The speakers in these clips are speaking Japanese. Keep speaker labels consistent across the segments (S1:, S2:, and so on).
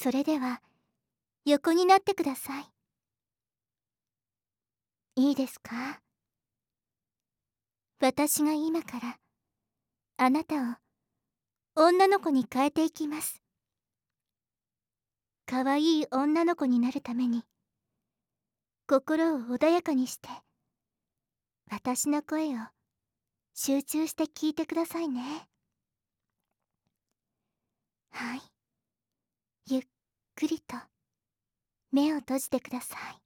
S1: それでは横になってください。いいですか？私が今からあなたを女の子に変えていきます。かわいい女の子になるために心を穏やかにして私の声を集中して聞いてくださいね。はい、ゆっくりと目を閉じてください。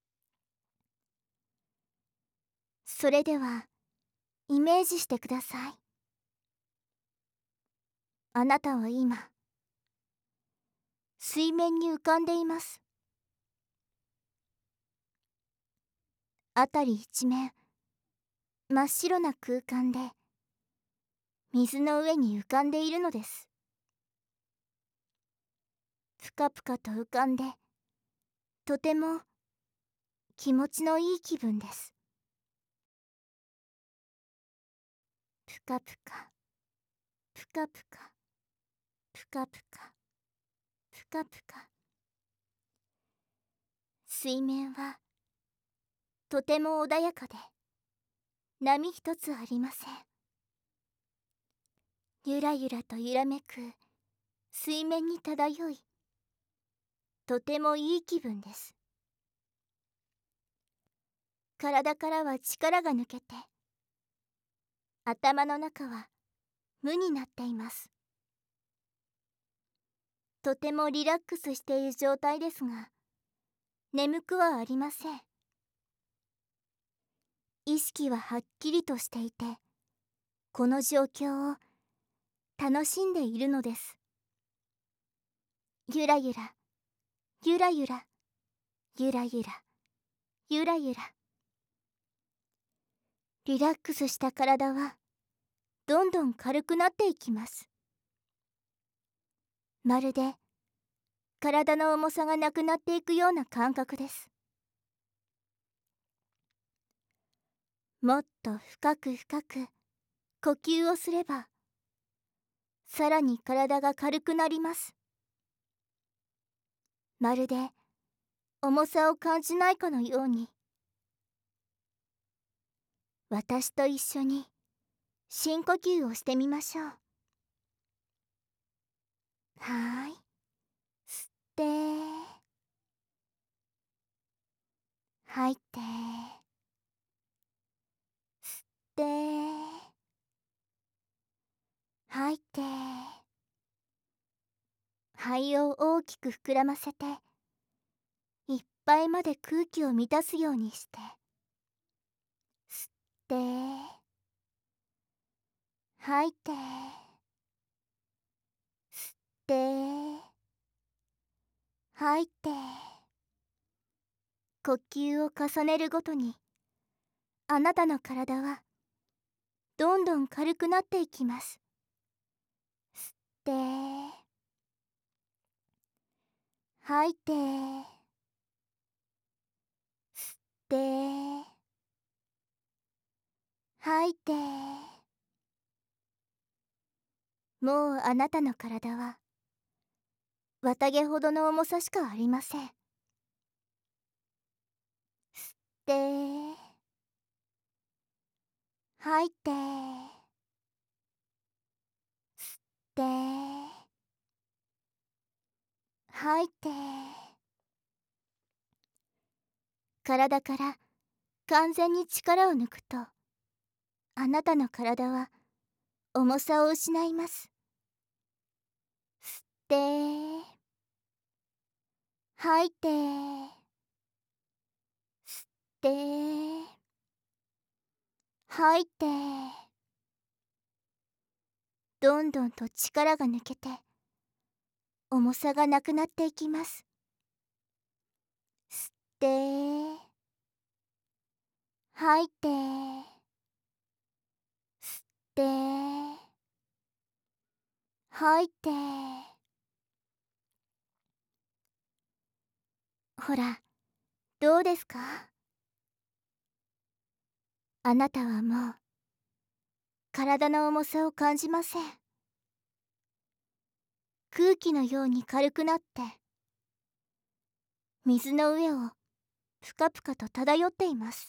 S1: それではイメージしてください。あなたは今水面に浮かんでいます。辺り一面真っ白な空間で水の上に浮かんでいるのです。ぷかぷかと浮かんでとても気持ちのいい気分です。ぷかぷかぷかぷかぷかぷかぷかぷか。水面はとても穏やかで波一つありません。ゆらゆらと揺らめく水面に漂い、とてもいい気分です。体からは力が抜けて頭の中は無になっています。とてもリラックスしている状態ですが、眠くはありません。意識ははっきりとしていて、この状況を楽しんでいるのです。ゆらゆらゆらゆらゆらゆらゆらゆら。リラックスした体はどんどん軽くなっていきます。まるで体の重さがなくなっていくような感覚です。もっと深く深く呼吸をすれば、さらに体が軽くなります。まるで重さを感じないかのように、私と一緒に深呼吸をしてみましょう。はーい、吸って吐いて、吸って吐いて。肺を大きく膨らませて、いっぱいまで空気を満たすようにして、吸って吐いて、吸って吐いて。呼吸を重ねるごとに、あなたの体はどんどん軽くなっていきます。吸って吐いて、吸って吐いて。もうあなたの体は綿毛ほどの重さしかありません。吸って吐いて、吸って吐いて。体から完全に力を抜くと、あなたの体は重さを失います。吸って吐いて、吸って吐いて。どんどんと力が抜けて重さがなくなっていきます。吸って吐いて、吸って吐いて。ほら、どうですか？あなたはもう体の重さを感じません。空気のように軽くなって水の上をぷかぷかと漂っています。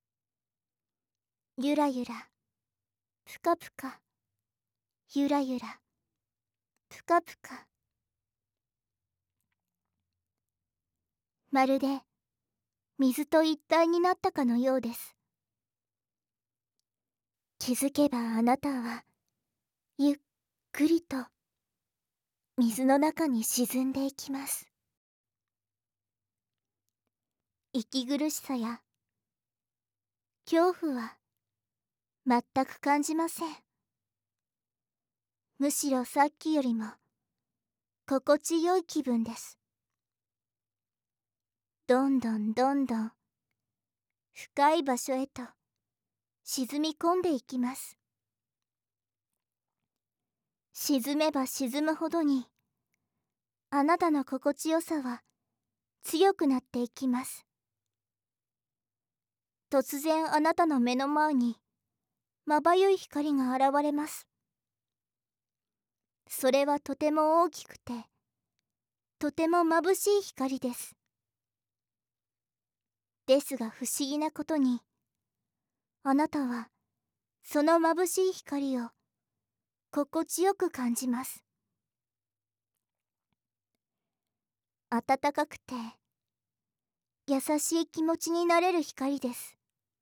S1: ゆらゆら、ぷかぷか、ゆらゆら、ぷかぷか。まるで水と一体になったかのようです。気づけばあなたはゆっくりと水の中に沈んでいきます。息苦しさや恐怖は全く感じません。むしろさっきよりも心地よい気分です。どんどんどんどん深い場所へと沈み込んでいきます。沈めば沈むほどにあなたの心地よさは強くなっていきます。突然あなたの目の前にまばゆい光が現れます。それはとても大きくてとても眩しい光です。ですが不思議なことにあなたはその眩しい光を心地よく感じます。暖かくて優しい気持ちになれる光です。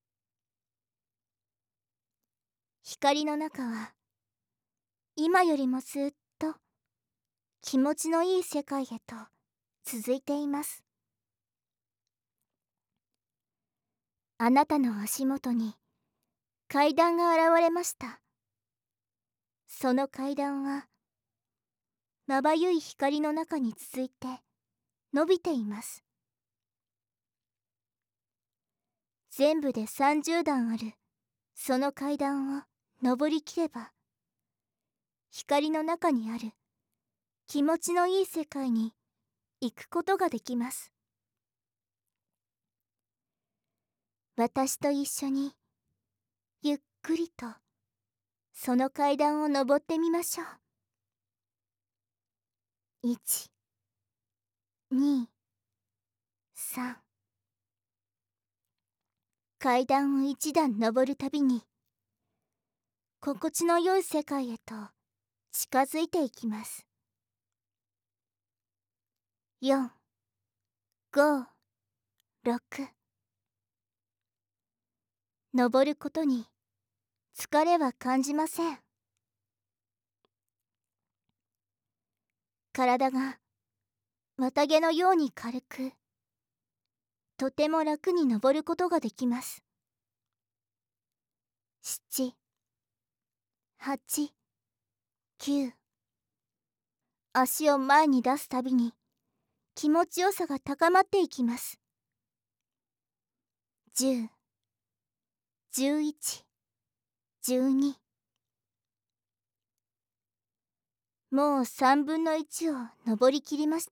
S1: 光の中は今よりもずっと気持ちのいい世界へと続いています。あなたの足元に階段が現れました。その階段はまばゆい光の中に続いて伸びています。全部で30段あるその階段を登りきれば光の中にある気持ちのいい世界に行くことができます。私と一緒にゆっくりとその階段を登ってみましょう。1、2、3。階段を一段登るたびに心地の良い世界へと近づいていきます。4、5、6。登ることに疲れは感じません。体が綿毛のように軽くとても楽に登ることができます。7、8、9。足を前に出すたびに気持ちよさが高まっていきます。10、11、12。もう3分の1を登りきりました。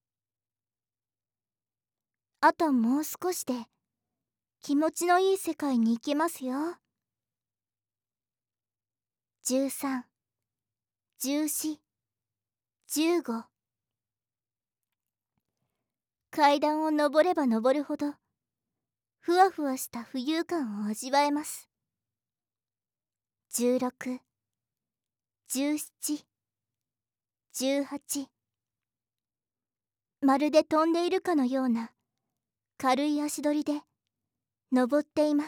S1: あともう少しで気持ちのいい世界に行けますよ。13、14、15。階段を登れば登るほどふわふわした浮遊感を味わえます。16、17、18。まるで飛んでいるかのような軽い足取りで登っています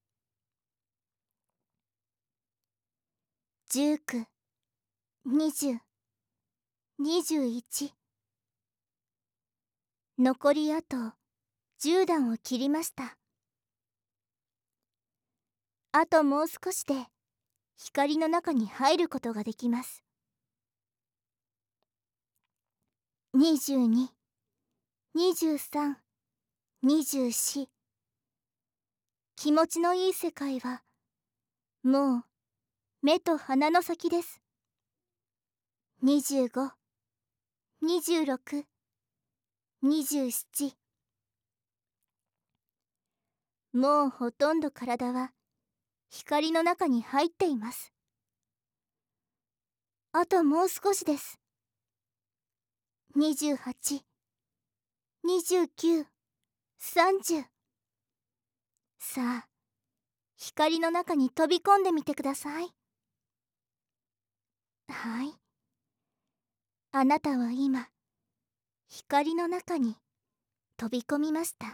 S1: 。19、20、21。残りあと10段を切りました。あともう少しで光の中に入ることができます。22、23、24。気持ちのいい世界はもう目と鼻の先です。25、26、27。もうほとんど体は光の中に入っています。あともう少しです。28、 29、30。さあ、光の中に飛び込んでみてください。はい。あなたは今、光の中に飛び込みました。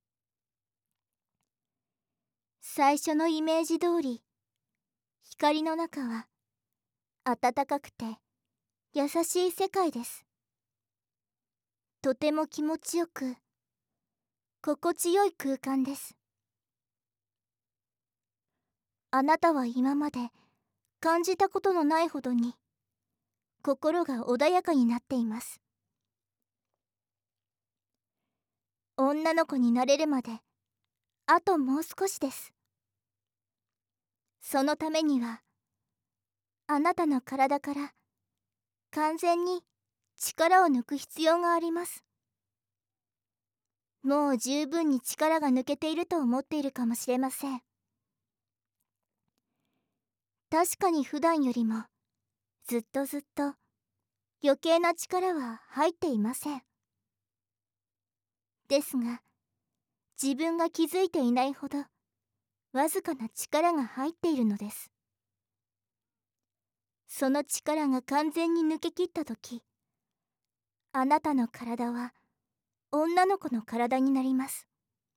S1: 最初のイメージ通り、光の中は暖かくて優しい世界です。とても気持ちよく、心地よい空間です。あなたは今まで感じたことのないほどに心が穏やかになっています。女の子になれるまであともう少しです。そのためにはあなたの体から完全に力を抜く必要があります。もう十分に力が抜けていると思っているかもしれません。確かに普段よりもずっと余計な力は入っていません。ですが、自分が気づいていないほどわずかな力が入っているのです。その力が完全に抜けきったとき、あなたの体は女の子の体になります。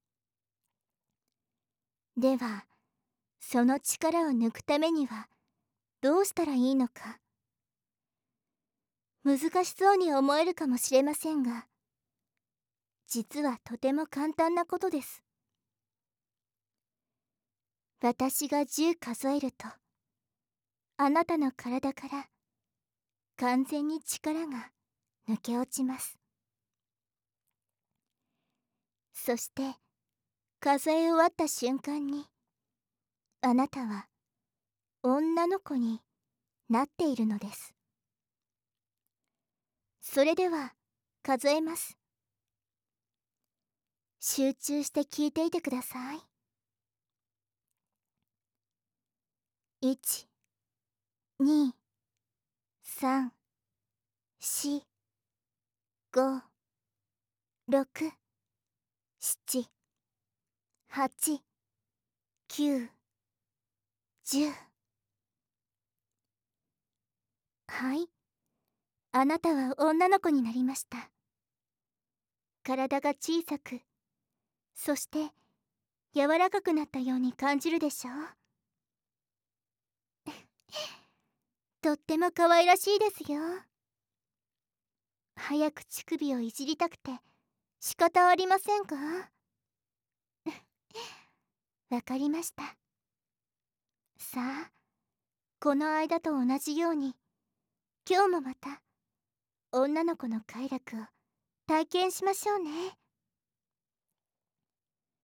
S1: では、その力を抜くためにはどうしたらいいのか。難しそうに思えるかもしれませんが、実はとても簡単なことです。私が10数えると、あなたの体から完全に力が抜け落ちます。そして数え終わった瞬間に、あなたは女の子になっているのです。それでは数えます。集中して聞いていてください。1、2、3、4、5、6、7、8、9、10。はい、あなたは女の子になりました。体が小さく、そして柔らかくなったように感じるでしょう。とっても可愛らしいですよ。早く乳首をいじりたくて仕方ありませんか？わかりました。さあ、この間と同じように、今日もまた女の子の快楽を体験しましょうね。